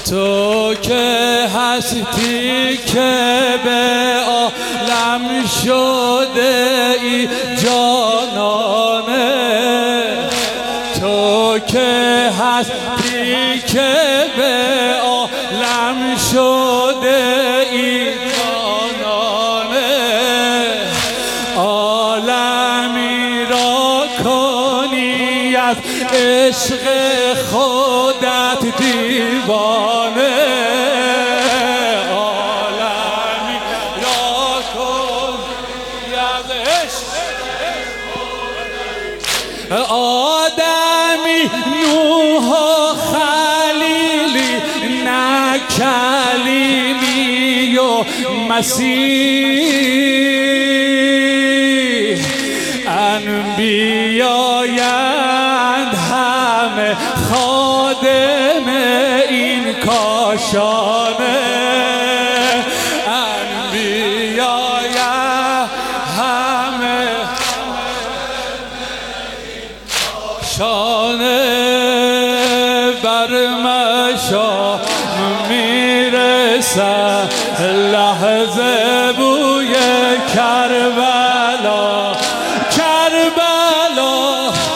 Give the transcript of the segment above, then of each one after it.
تو که هستی که به عالم شده ای جانانه، تو که هستی که به عالم شده ای جانانه، عالمی را کنی از عشق خودت دیوانه، عالمی را کنی از عشق خودت، آدمی نوح و خلیلی نه کلیمی و مسیح، انبیایند همه خادم این کاشانه، انبیایند همه شانه، بر مشام میرسد لحظه بوی کربلا، کربلا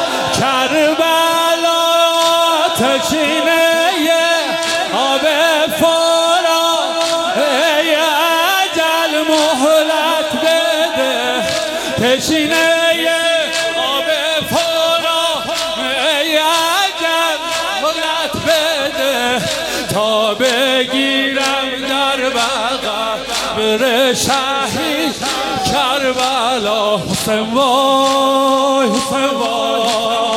کربلا، تشنه آب فرات، ای اجل مهلت بده، تشنه آب فرات، ای اجل مهلت بده، تا بگیرم در قبر شهید کربلا. حسین وای حسین وای